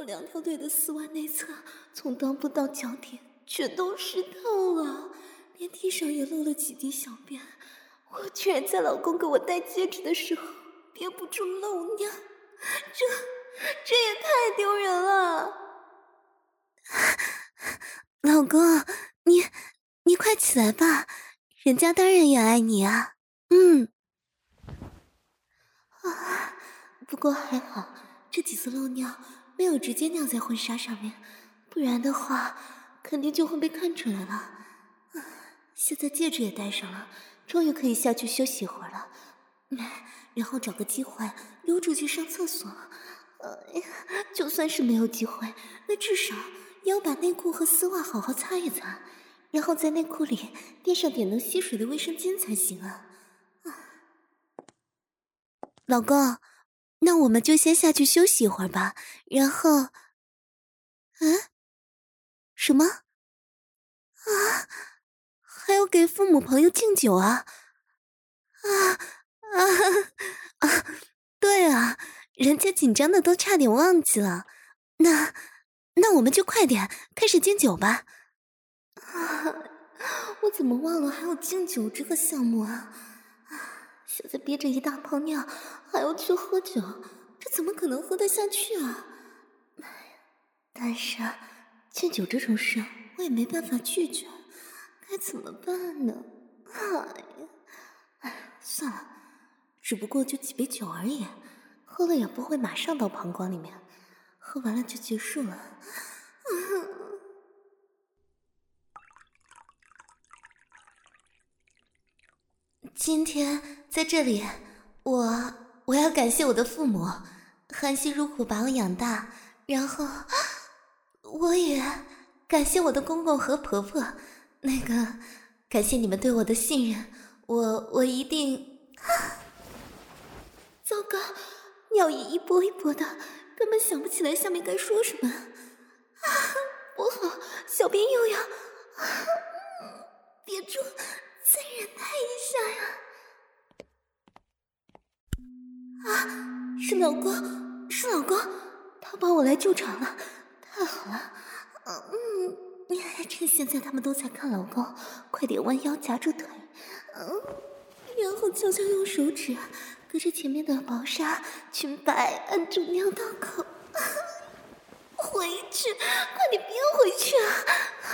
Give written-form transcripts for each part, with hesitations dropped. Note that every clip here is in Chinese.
我2条腿的丝袜内侧，从裆部到脚底全都湿透了，连地上也漏了几滴小便。我居然在老公给我戴戒指的时候憋不住漏尿，这也太丢人了。 老公，你快起来吧，人家当然也爱你啊。 不过还好，这几次漏尿没有直接尿在婚纱上面，不然的话肯定就会被看出来了。现在戒指也戴上了，终于可以下去休息一会儿了，然后找个机会溜出去上厕所。就算是没有机会，那至少也要把内裤和丝袜好好擦一擦，然后在内裤里垫上点能吸水的卫生巾才行啊。 老公，那我们就先下去休息一会儿吧，然后……什么？还要给父母朋友敬酒啊？对啊，人家紧张的都差点忘记了。那我们就快点开始敬酒吧。 我怎么忘了还有敬酒这个项目啊？现在憋着一大泡尿，还要去喝酒，这怎么可能喝得下去啊？但是敬酒这种事我也没办法拒绝，该怎么办呢？算了，只不过就几杯酒而已，喝了也不会马上到膀胱里面，喝完了就结束了。 今天在这里，我要感谢我的父母，含辛茹苦把我养大，然后我也感谢我的公公和婆婆，感谢你们对我的信任，我一定。 糟糕，尿液一波一波的，根本想不起来下面该说什么。不好，小便又要……憋住，再忍耐一下呀！是老公，是老公，他帮我来救场了，太好了。趁现在他们都在看老公，快点弯腰夹住腿，然后悄悄用手指隔着前面的薄纱裙摆按住尿道口。回去，快点憋回去啊！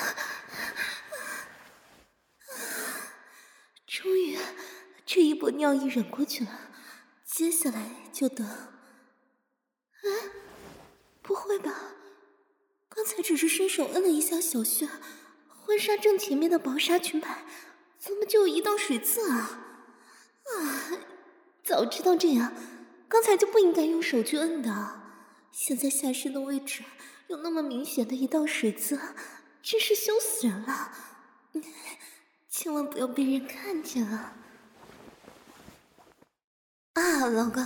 终于，这一波尿意忍过去了，接下来就等……不会吧？刚才只是伸手摁了一下小穴，婚纱正前面的薄纱裙摆怎么就有一道水渍啊？早知道这样，刚才就不应该用手去摁的。现在下身的位置有那么明显的一道水渍，真是羞死人了！千万不要被人看见啊！ 老公，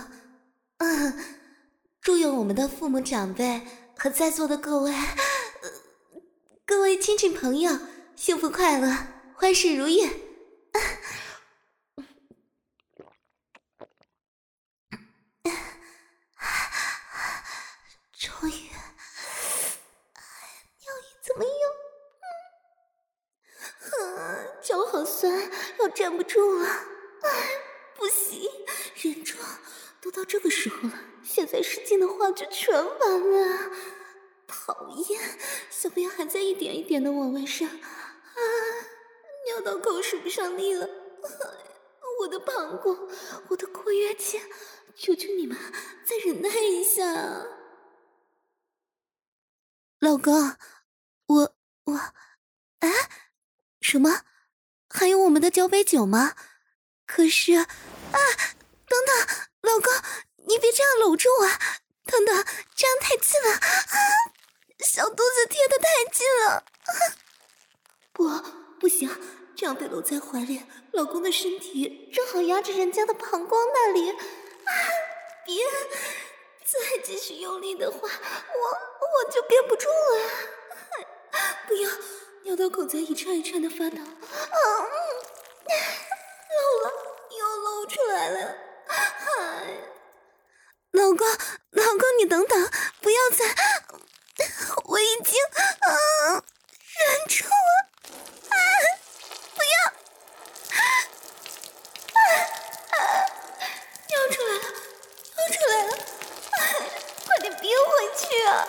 祝愿我们的父母长辈和在座的各位亲戚朋友幸福快乐，万事如意。终于， 尿意怎么有？脚好酸，要站不住了。不行，忍住，都到这个时候了，现在使劲的话就全完了。讨厌，小便还在一点一点的往外渗，尿道口使不上力了。我的膀胱，我的括约肌，求求你们再忍耐一下。 老公，什么？还有我们的交杯酒吗？可是，等等，老公，你别这样搂住我，等等，这样太近了，小肚子贴得太近了。 不行，这样被搂在怀里，老公的身体正好压着人家的膀胱那里。别，再继续用力的话，我就憋不住了。不要，尿道口在一颤一颤的发抖。漏了，又漏出来了。 老公，你等等，不要再…… 我已经忍住了，不要，尿出来了，尿出来了，快点憋回去啊！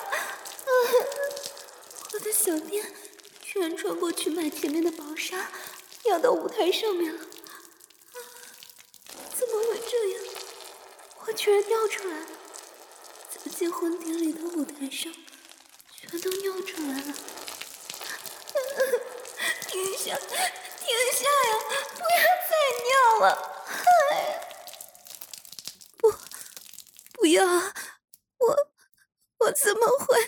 我的小便居然穿过裙摆前面的薄纱，尿到舞台上面了，怎么会这样？我居然尿出来了，在结婚典礼的舞台上全都尿出来了。停下，停下呀！不要再尿了！不要！我怎么会？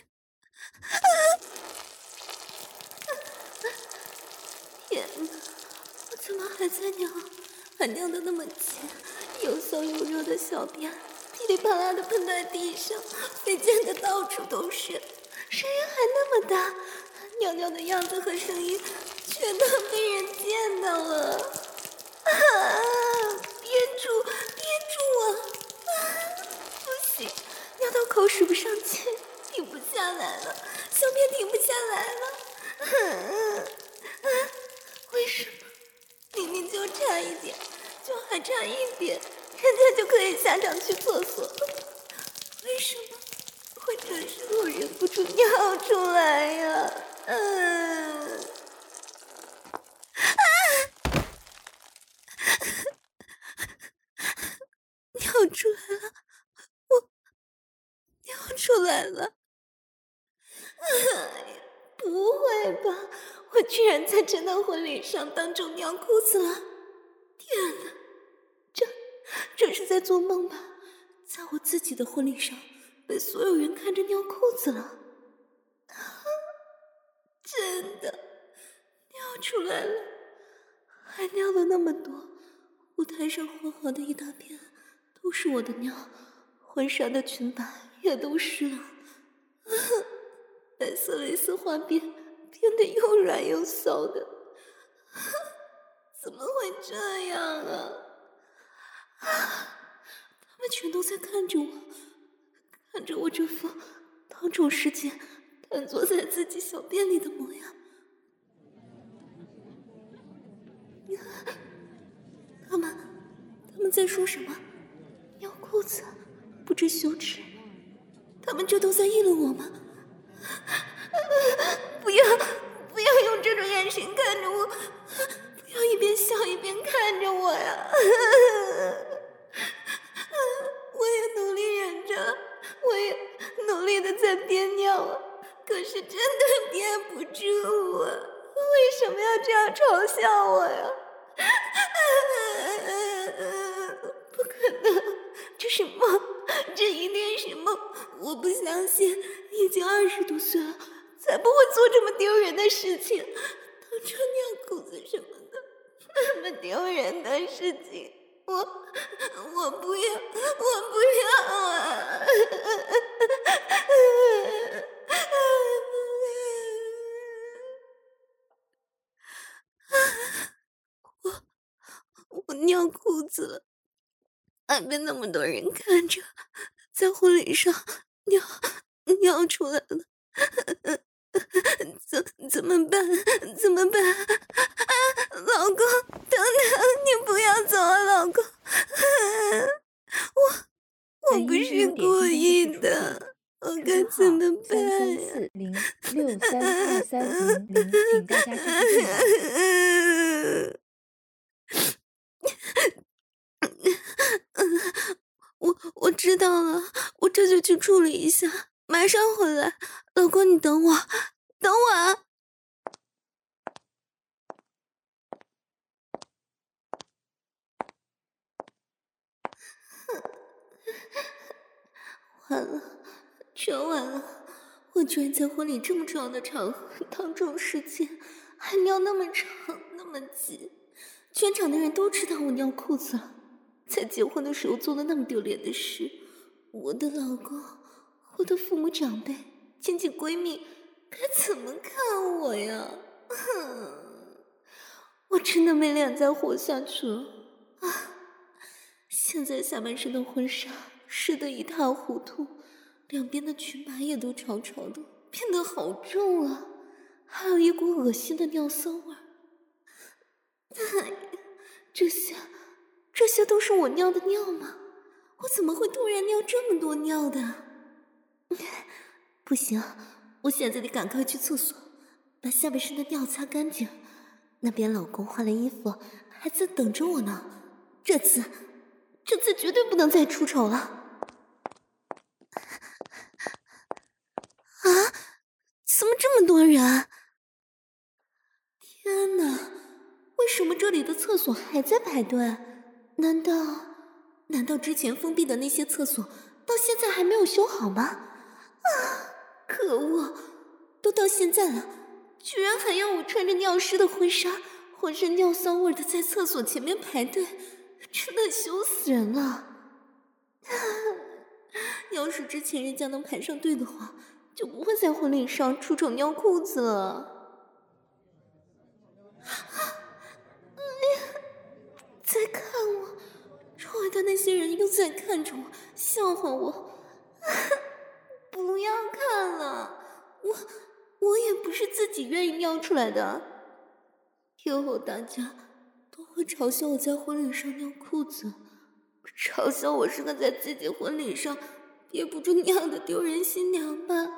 天哪！我怎么还在尿？还尿得那么急，又骚又热的小便噼里啪啦的喷在地上，飞溅的到处都是，声音还那么大，尿尿的样子和声音全都被人见到了。憋住，憋住啊！不行，尿到口使不上劲，停不下来了，小便停不下来了。为什么？明明就差一点，就还差一点，人家就可以下场去厕所，为什么会这时候忍不住尿出来呀？尿出来了，我尿出来了。不会吧，我居然在真的婚礼上当众尿裤子了！天哪，这是在做梦吧？在我自己的婚礼上被所有人看着尿裤子了。真的尿出来了，还尿了那么多，舞台上和好的一大片都是我的尿，婚纱的裙摆也都湿了，白色蕾丝花边变得又软又骚的，怎么会这样啊？他们全都在看着我，看着我这副当众世界瘫坐在自己小便里的模样。他们在说什么？尿裤子，不知羞耻。他们这都在议论我吗？不要用这种眼神看着我，不要一边笑一边看着我呀！我也努力忍着，我也努力的在憋尿啊，可是真的憋不住啊！为什么要这样嘲笑我呀？不可能，这是梦，这一定是梦！我不相信，已经20多岁了，才不会做这么丢人的事情，当穿尿裤子什么的，那么丢人的事情，我不要，我不要啊！我尿裤子了，还被那么多人看着，在婚礼上尿出来了，怎么办？怎么办？老公，等等，你不要走啊，老公！我不是故意的，我该怎么办呀 ？33406320，请大家继续电话。 我知道了，我这就去处理一下，马上回来。老公，你等我，等我啊！完了，全完了！我居然在婚礼这么重要的场合当众示奸，还尿那么长那么急，全场的人都知道我尿裤子了。在结婚的时候做了那么丢脸的事，我的老公、我的父母长辈、亲戚闺蜜该怎么看我呀？我真的没脸再活下去了啊！现在下半身的婚纱湿得一塌糊涂，两边的裙摆也都潮潮的， 变得好重啊，还有一股恶心的尿骚味儿。这些都是我尿的尿吗？我怎么会突然尿这么多尿的？不行，我现在得赶快去厕所，把下半身的尿擦干净。那边老公换了衣服，还在等着我呢。这次绝对不能再出丑了。啊，怎么这么多人？天哪，为什么这里的厕所还在排队？难道之前封闭的那些厕所到现在还没有修好吗？啊，可恶，都到现在了，居然还要我穿着尿湿的婚纱，浑身尿骚味的在厕所前面排队，真的羞死人了。要是之前人家能排上队的话，就不会在婚礼上出丑尿裤子了。在看我，周围的那些人又在看着我，笑话我。不要看了，我也不是自己愿意尿出来的。以后大家都会嘲笑我在婚礼上尿裤子，嘲笑我是个在自己婚礼上憋不住尿的丢人新娘吧。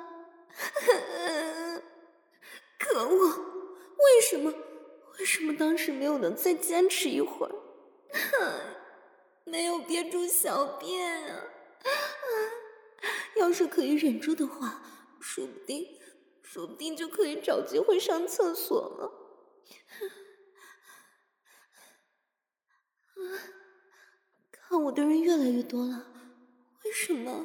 可恶，为什么当时没有能再坚持一会儿？没有憋住小便啊！要是可以忍住的话，说不定就可以找机会上厕所了。看我的人越来越多了，为什么？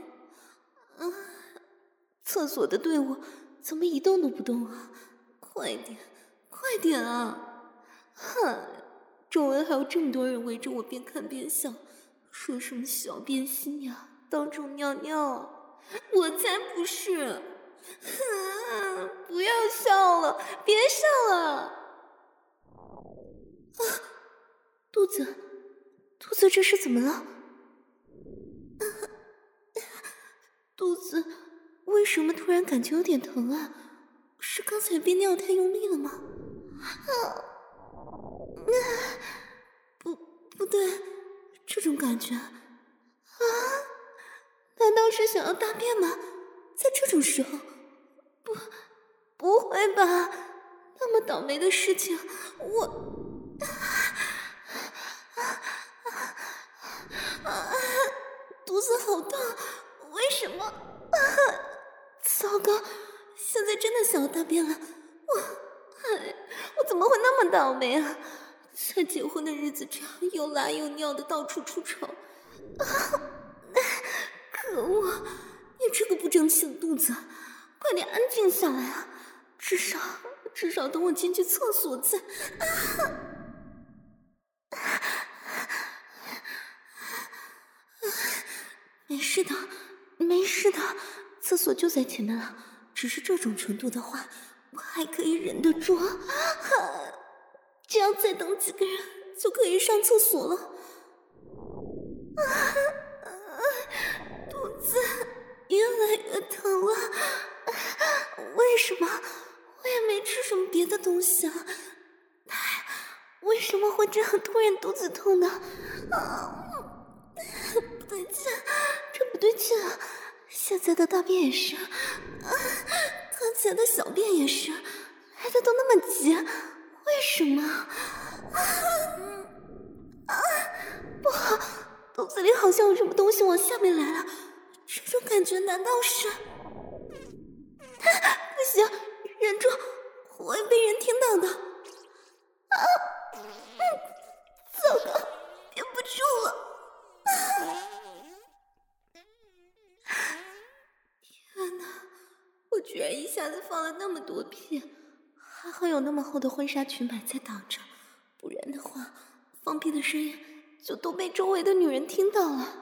厕所的队伍怎么一动都不动啊？快点啊！周围还有这么多人围着我边看边笑，说什么小便新娘当众尿尿，我才不是！不要笑了，别笑了！肚子这是怎么了？肚子为什么突然感觉有点疼啊？是刚才憋尿太用力了吗？不对，这种感觉啊，难道是想要大便吗？在这种时候，不会吧？那么倒霉的事情，肚子好痛，为什么？糟糕，现在真的想要大便了，我怎么会那么倒霉啊？在结婚的日子这样又拉又尿的到处出丑，可恶！你这个不争气的肚子，快点安静下来啊！至少等我进去厕所再。没事的，厕所就在前面了。只是这种程度的话，我还可以忍得住。这样再等几个人就可以上厕所了。肚子越来越疼了，为什么？我也没吃什么别的东西啊，为什么会这样突然肚子痛呢？不对劲，这不对劲啊！现在的大便也是，刚才的小便也是，来的都那么急，为什么？不好，肚子里好像有什么东西往下面来了，这种感觉难道是？不行，忍住，我会被人听到的。糟糕，憋不住了。天哪，我居然一下子放了那么多屁，还好有那么厚的婚纱裙摆在挡着，不然的话放屁的声音就都被周围的女人听到了。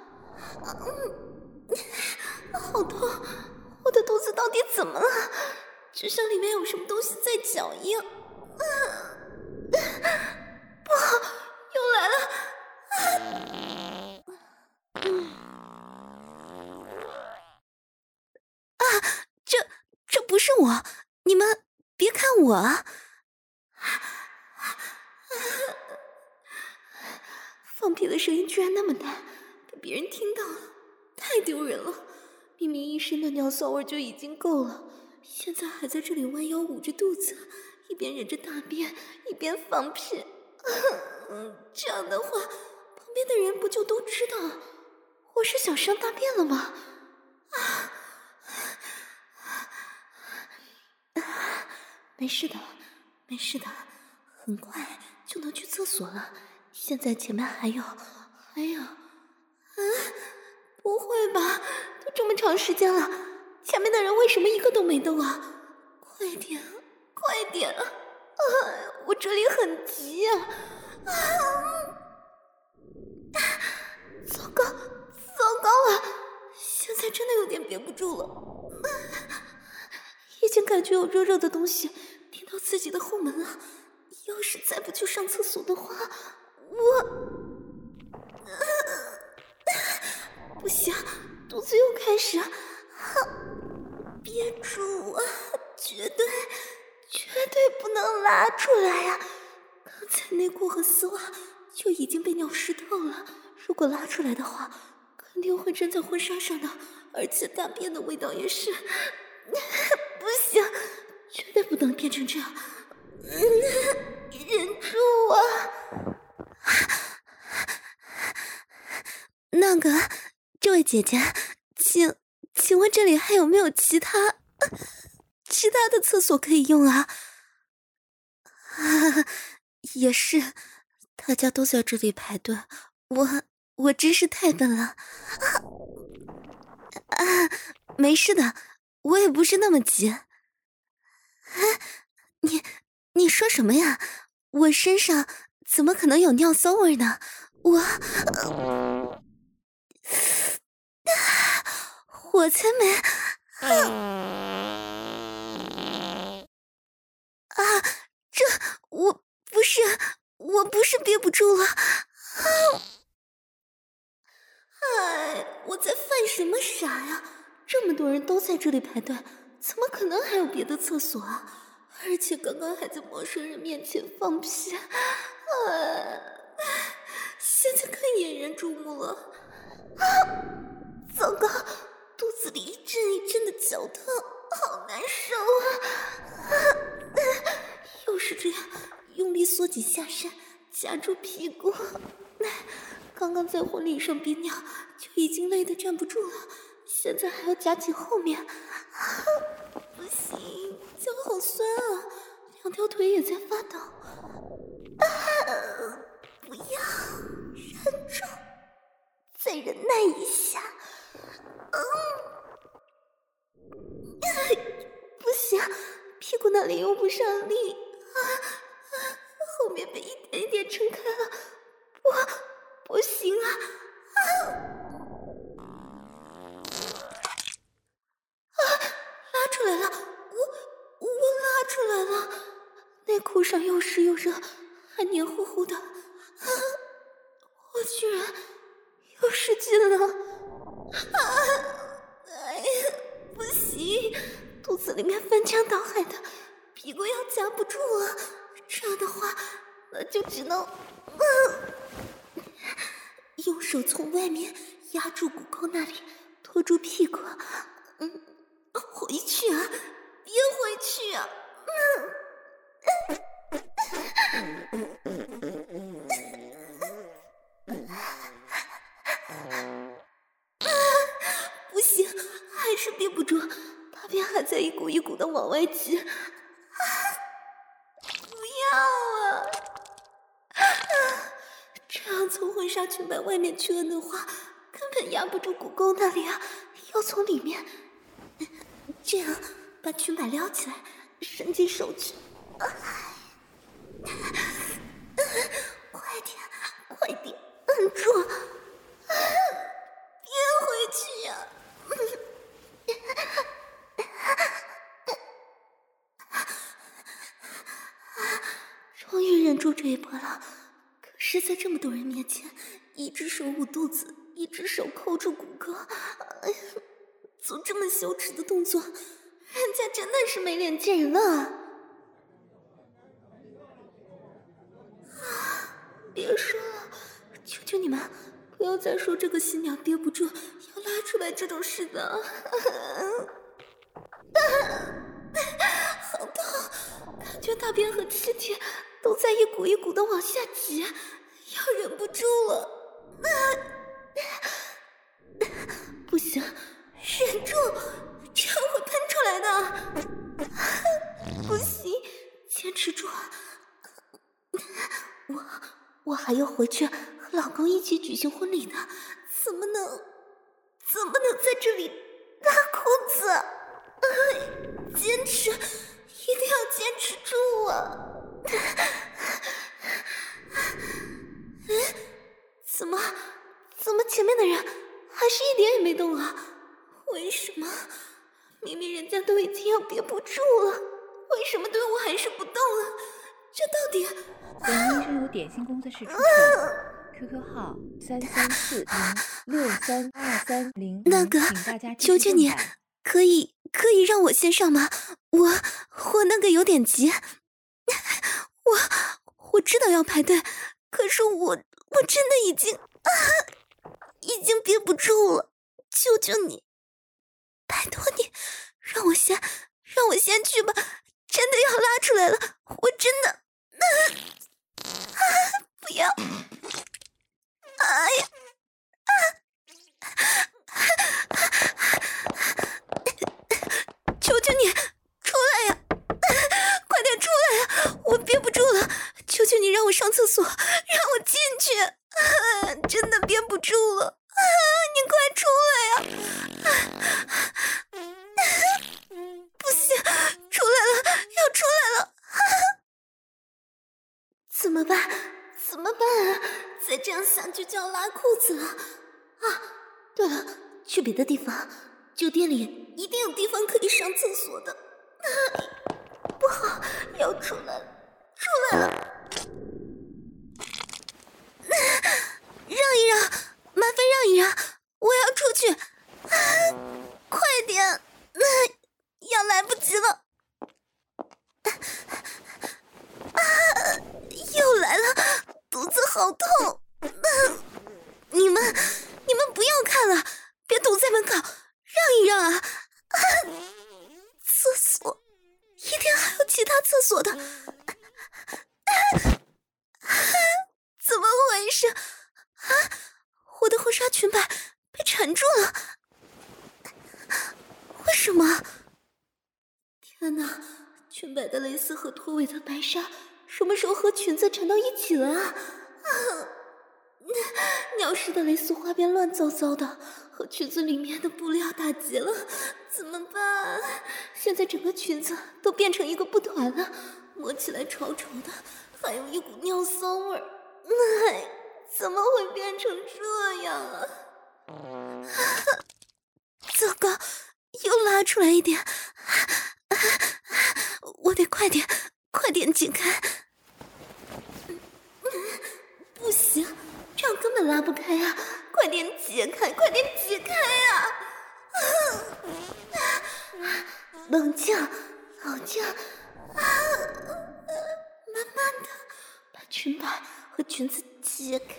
好痛，我的肚子到底怎么了？就像里面有什么东西在搅一样。不好，又来了。这不是我，你们别看我啊！ 放屁的声音居然那么大，被别人听到了，太丢人了。明明一身的尿骚味就已经够了，现在还在这里弯腰捂着肚子，一边忍着大便一边放屁。这样的话，旁边的人不就都知道我是想上大便了吗？没事的，没事的，很快就能去厕所了。现在前面还有，不会吧？都这么长时间了，前面的人为什么一个都没动啊？快点，快点啊！我这里很急啊！糟糕了，现在真的有点憋不住了，已经感觉有热热的东西贴到自己的后门了。要是再不去上厕所的话，不行，肚子又开始憋住啊，绝对不能拉出来呀！刚才内裤和丝袜就已经被尿湿透了，如果拉出来的话，肯定会粘在婚纱上的，而且大便的味道也是，不行，绝对不能变成这样，忍住啊！ 那个，这位姐姐，请问这里还有没有其他的厕所可以用啊？也是，大家都在这里排队，我真是太笨了。没事的，我也不是那么急。你说什么呀？我身上怎么可能有尿骚味呢？我才没我不是憋不住了。 我在犯什么傻呀？这么多人都在这里排队，怎么可能还有别的厕所啊？而且刚刚还在陌生人面前放屁，现在更引人注目了。糟糕，肚子里一阵一阵的绞痛，好难受啊！又是这样，用力缩紧下身，夹住屁股。刚刚在婚礼上憋尿就已经累得站不住了，现在还要夹紧后面，不行，脚好酸啊，两条腿也在发抖。不要，忍住，再忍耐一下。不行，屁股那里用不上力，后面被一点一点撑开了，不行啊！拉出来了，我拉出来了，内裤上又湿又热，还黏糊糊的，我居然又失禁了！哎呀，不行，肚子里面翻江倒海的，屁股要夹不住了，这样的话，那就只能用手从外面压住骨沟那里，拖住屁股。回去啊，别回去啊！不行，还是憋不住，大便还在一股一股的往外挤。不要啊！这样从婚纱裙摆外面去摁的话，根本压不住骨沟那里啊，要从里面这样把裙摆撩起来，伸进手去。快点，摁住！别回去呀！终于忍住这一波了，可是在这么多人面前，一只手捂肚子，一只手扣住骨骼，做这么羞耻的动作， 人家真的是没脸见人了。别说了，求求你们不要再说这个新娘憋不住要拉出来这种事的。好痛，感觉大便和气体都在一股一股的往下挤，要忍不住了。不行，忍住，这样会喷出来的。不行，坚持住。我还要回去和老公一起举行婚礼呢，怎么能在这里拉裤子？坚持，一定要坚持住啊！怎么前面的人还是一点也没动啊？为什么？明明人家都已经要憋不住了，为什么对我还是不动啊？这到底…… 本音是由点心公司室出品，QQ 号3340632300， 那个， 请大家求求你，可以让我先上吗？我那个有点急，我知道要排队，可是我真的已经憋不住了，求求你，拜托你，让我先去吧，真的要拉出来了，我真的，不要，哎呀，求求你出来呀，快点出来呀，我憋不住了，求求你让我上厕所，让我进去，真的憋不住了，你快出来呀，不行，出来了，要出来了，怎么办啊？再这样下去就要拉裤子了啊！对了，去别的地方，酒店里一定有地方可以上厕所的。不好，要出来了！让一让，麻烦让一让，我要出去，快点，要来不及了。又来了，肚子好痛！你们不要看了，别堵在门口，让一让啊！厕所，一定还有其他厕所的，怎么回事？啊！我的婚纱裙摆被缠住了，为什么？天哪！裙摆的蕾丝和拖尾的白纱什么时候和裙子缠到一起了啊？鸟式的蕾丝花边乱糟糟的，和裙子里面的布料打结了，怎么办？现在整个裙子都变成一个布团了，摸起来潮潮的，还有一股尿骚味儿。怎么会变成这样啊？糟糕，又拉出来一点，我得快点解开。不行，这样根本拉不开啊！快点解开啊！冷静，慢慢的把裙摆和裙子解开。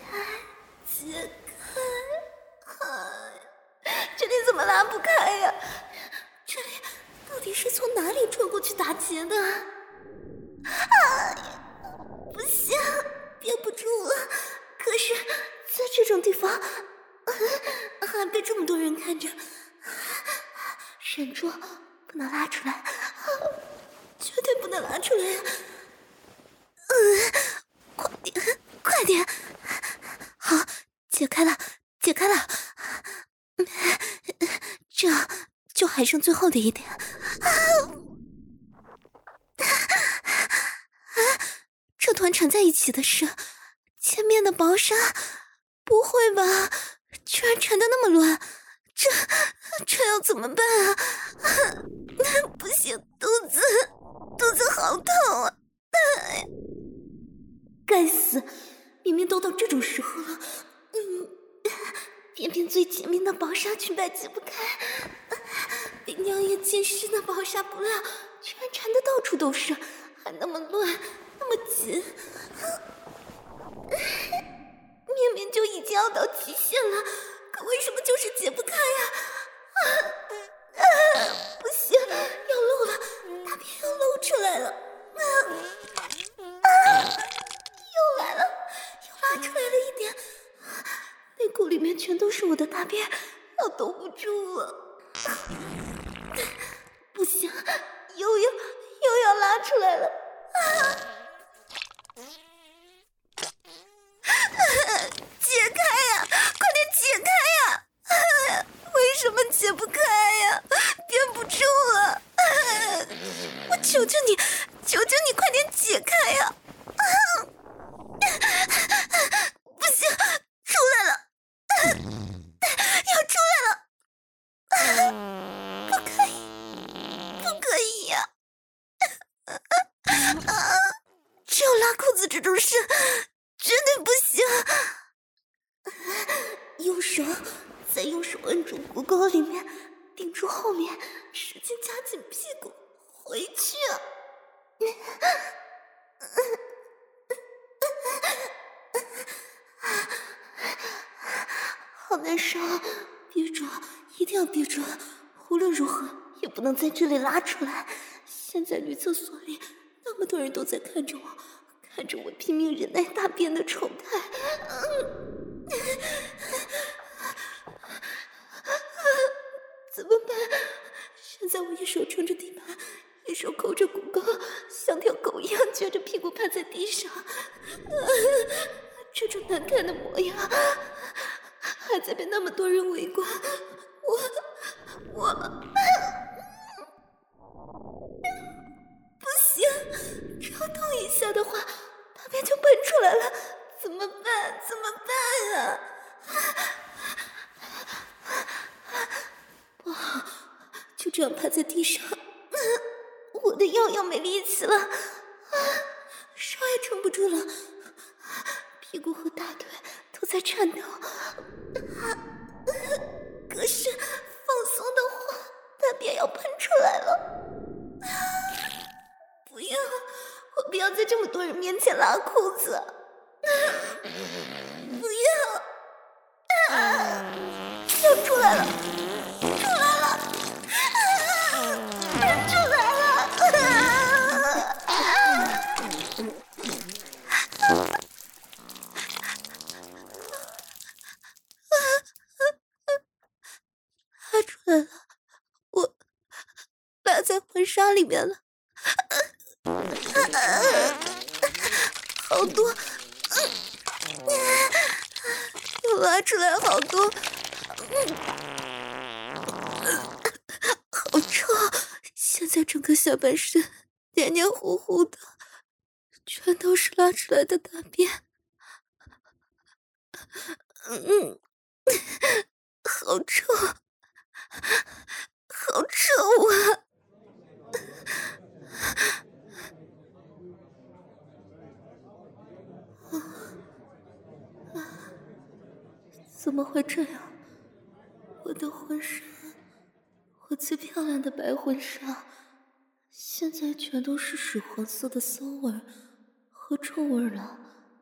这里怎么拉不开呀？这里到底是从哪里穿过去打结的？不行，憋不住了。可是在这种地方还被这么多人看着，忍住，不能拉出来，绝对不能拉出来。快点，好，解开了，这就还剩最后的一点。这团缠在一起的是前面的薄纱，不会吧？居然缠得那么乱，这要怎么办啊？不行，肚子好痛啊！该死，明明都到这种时候了，偏偏最前面的薄纱裙摆解不开， 被尿液浸湿的薄纱布料居然缠得到处都是，还那么乱，那么紧。明明就已经要到极限了，可为什么就是解不开呀？不行，要漏了，大便要漏出来了。又来了，又拉出来了一点，内裤里面全都是我的大便，要兜不住了。不行，又要拉出来了。解开呀，快点解开呀！为什么解不开呀？憋不住了！我求求你，快点解开呀！不行，出来了，要出来了！不可以呀！只有拉裤子这种事，绝对不行！用手摁住骨沟里面，顶住后面，使劲夹紧屁股，回去啊！好难受，憋住，一定要憋住，无论如何也不能在这里拉出来。现在女厕所里那么多人都在看着我拼命忍耐大便的丑态。怎么办？现在我一手撑着地板，一手抠着骨沟，像条狗一样撅着屁股趴在地上。这种难看的模样，还在被那么多人围观，我不行，只要动一下的话，大便就喷出来了，怎么办啊？不好，就这样趴在地上，我的腰要没力气了，手也撑不住了，屁股和大腿都在颤抖。可是放松的话，大便要喷出来了。不要，我不要在这么多人面前拉裤子。不要，要出来了。我拉在婚纱里面了，好多，又拉出来好多，好臭！现在整个下半身黏黏糊糊的，全都是拉出来的大便。好臭，好臭啊！怎么会这样？我的婚纱，我最漂亮的白婚纱，现在全都是屎黄色的馊味和臭味了。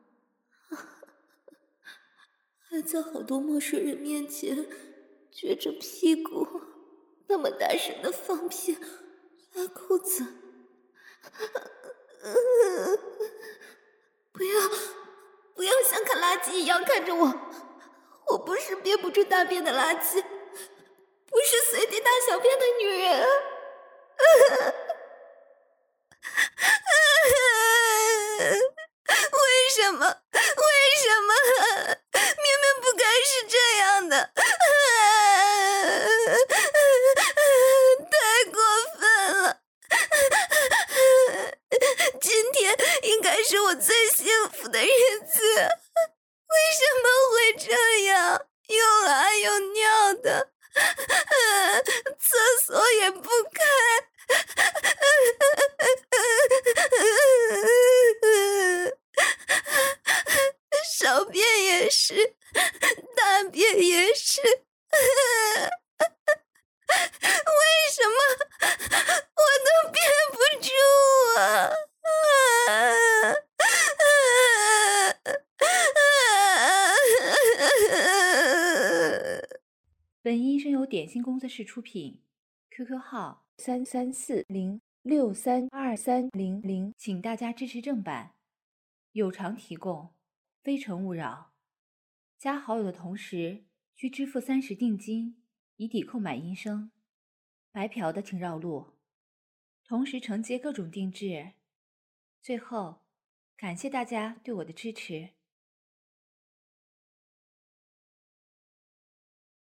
还在好多陌生人面前撅着屁股，那么大声的放屁、拉裤子。不要像看垃圾一样看着我，我不是憋不住大便的垃圾，不是随地大小便的女人。为什么？明明不该是这样的，太过分了！今天应该是我最幸福的日子，为什么会这样？又拉又尿的，厕所也不开。小便也是，大便也是， 本音声由点心工作室出品 ，QQ 号3340632300，请大家支持正版，有偿提供，非诚勿扰。加好友的同时需支付30定金，以抵购买音声。白嫖的请绕路，同时承接各种定制。最后，感谢大家对我的支持。